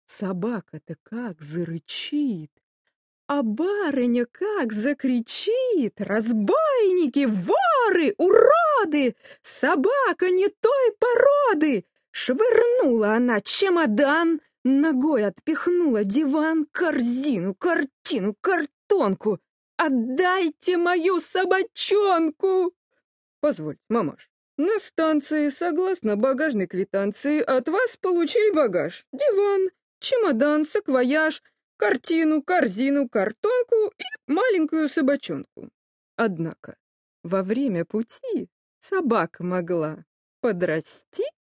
Собака-то как зарычит, а барыня как закричит: «Разбойники, воры, уроды! Собака не той породы!» Швырнула она чемодан, ногой отпихнула диван, корзину, картину, картонку. «Отдайте мою собачонку!» «Позвольте, мамаш, на станции, согласно багажной квитанции, от вас получили багаж, диван, чемодан, саквояж, картину, корзину, картонку и маленькую собачонку. Однако во время пути собака могла подрасти